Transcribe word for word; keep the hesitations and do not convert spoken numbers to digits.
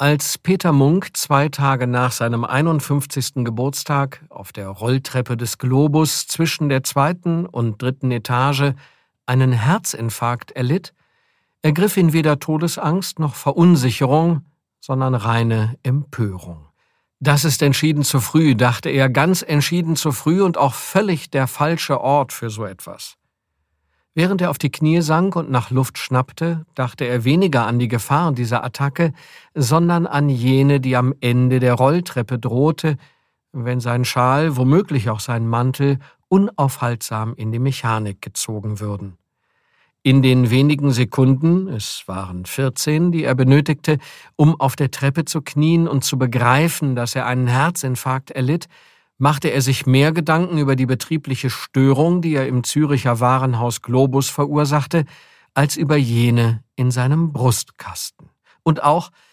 Als Peter Munk zwei Tage nach seinem einundfünfzigsten Geburtstag auf der Rolltreppe des Globus zwischen der zweiten und dritten Etage einen Herzinfarkt erlitt, ergriff ihn weder Todesangst noch Verunsicherung, sondern reine Empörung. Das ist entschieden zu früh, dachte er, ganz entschieden zu früh und auch völlig der falsche Ort für so etwas. Während er auf die Knie sank und nach Luft schnappte, dachte er weniger an die Gefahr dieser Attacke, sondern an jene, die am Ende der Rolltreppe drohte, wenn sein Schal, womöglich auch sein Mantel, unaufhaltsam in die Mechanik gezogen würden. In den wenigen Sekunden, es waren vierzehn, die er benötigte, um auf der Treppe zu knien und zu begreifen, dass er einen Herzinfarkt erlitt, machte er sich mehr Gedanken über die betriebliche Störung, die er im Züricher Warenhaus Globus verursachte, als über jene in seinem Brustkasten. Und auch